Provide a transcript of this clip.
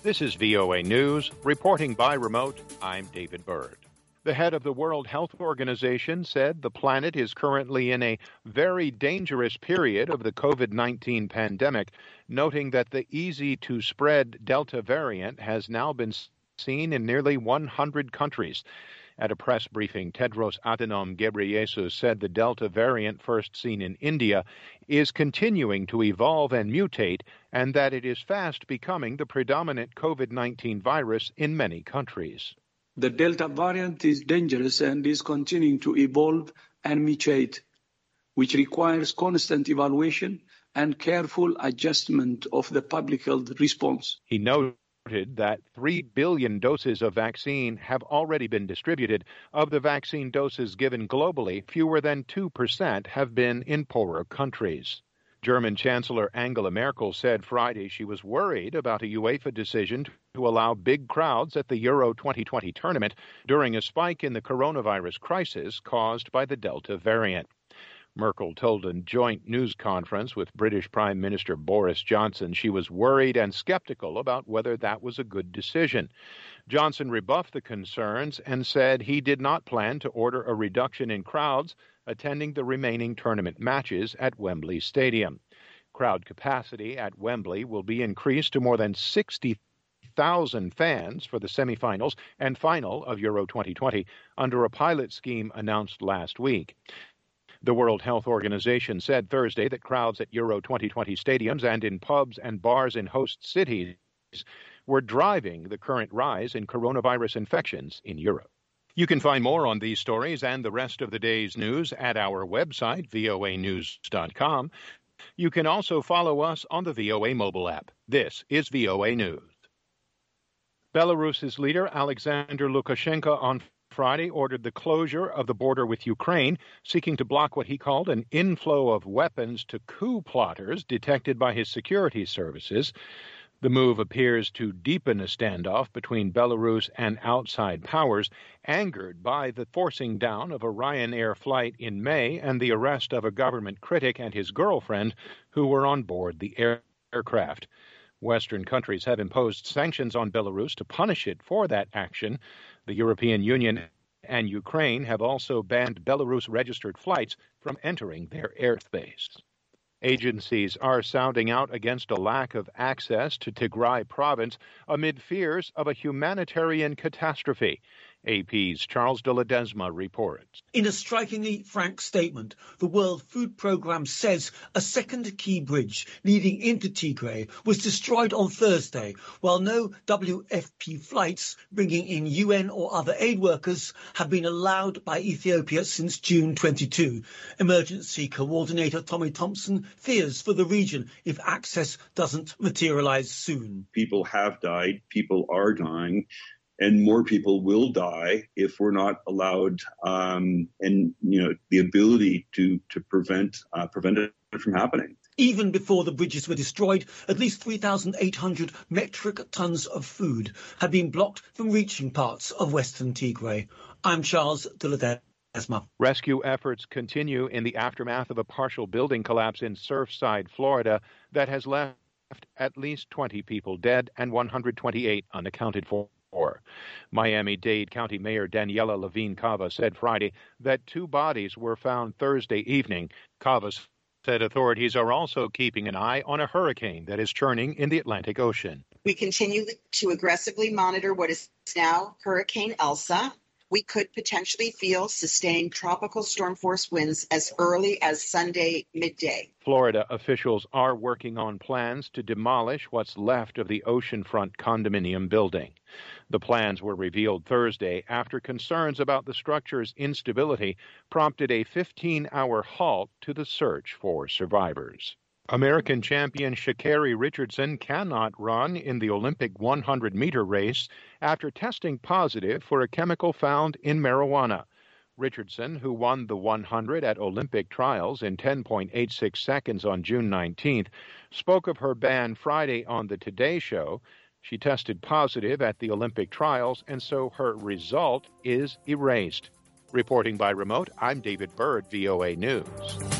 This is VOA News. Reporting by remote, I'm David Byrd. The head of the World Health Organization said the planet is currently in a very dangerous period of the COVID-19 pandemic, noting that the easy-to-spread Delta variant has now been seen in nearly 100 countries. At a press briefing, Tedros Adhanom Ghebreyesus said the Delta variant, first seen in India, is continuing to evolve and mutate, and that it is fast becoming the predominant COVID-19 virus in many countries. The Delta variant is dangerous and is continuing to evolve and mutate, which requires constant evaluation and careful adjustment of the public health response. He noted that 3 billion doses of vaccine have already been distributed. Of the vaccine doses given globally, fewer than 2% have been in poorer countries. German Chancellor Angela Merkel said Friday she was worried about a UEFA decision to allow big crowds at the Euro 2020 tournament during a spike in the coronavirus crisis caused by the Delta variant. Merkel told a joint news conference with British Prime Minister Boris Johnson she was worried and skeptical about whether that was a good decision. Johnson rebuffed the concerns and said he did not plan to order a reduction in crowds attending the remaining tournament matches at Wembley Stadium. Crowd capacity at Wembley will be increased to more than 60,000 fans for the semifinals and final of Euro 2020 under a pilot scheme announced last week. The World Health Organization said Thursday that crowds at Euro 2020 stadiums and in pubs and bars in host cities were driving the current rise in coronavirus infections in Europe. You can find more on these stories and the rest of the day's news at our website, voanews.com. You can also follow us on the VOA mobile app. This is VOA News. Belarus's leader, Alexander Lukashenko, on Friday ordered the closure of the border with Ukraine, seeking to block what he called an inflow of weapons to coup plotters detected by his security services. The move appears to deepen a standoff between Belarus and outside powers, angered by the forcing down of a Ryanair flight in May and the arrest of a government critic and his girlfriend who were on board the aircraft. Western countries have imposed sanctions on Belarus to punish it for that action. The European Union and Ukraine have also banned Belarus-registered flights from entering their airspace. Agencies are sounding out against a lack of access to Tigray province amid fears of a humanitarian catastrophe. AP's Charles de Ledesma reports. In a strikingly frank statement, the World Food Programme says a second key bridge leading into Tigray was destroyed on Thursday, while no WFP flights bringing in UN or other aid workers have been allowed by Ethiopia since June 22. Emergency Coordinator Tommy Thompson fears for the region if access doesn't materialize soon. People have died, people are dying, and more people will die if we're not allowed the ability to prevent it from happening. Even before the bridges were destroyed, at least 3,800 metric tons of food had been blocked from reaching parts of western Tigray. I'm Charles de Ledesma. Rescue efforts continue in the aftermath of a partial building collapse in Surfside, Florida, that has left at least 20 people dead and 128 unaccounted for. Miami-Dade County Mayor Daniela Levine Cava said Friday that 2 bodies were found Thursday evening. Cava said authorities are also keeping an eye on a hurricane that is churning in the Atlantic Ocean. We continue to aggressively monitor what is now Hurricane Elsa. We could potentially feel sustained tropical storm force winds as early as Sunday midday. Florida officials are working on plans to demolish what's left of the oceanfront condominium building. The plans were revealed Thursday after concerns about the structure's instability prompted a 15-hour halt to the search for survivors. American champion Sha'Carri Richardson cannot run in the Olympic 100-meter race after testing positive for a chemical found in marijuana. Richardson, who won the 100 at Olympic trials in 10.86 seconds on June 19th, spoke of her ban Friday on the Today Show. She tested positive at the Olympic trials, and so her result is erased. Reporting by remote, I'm David Byrd, VOA News.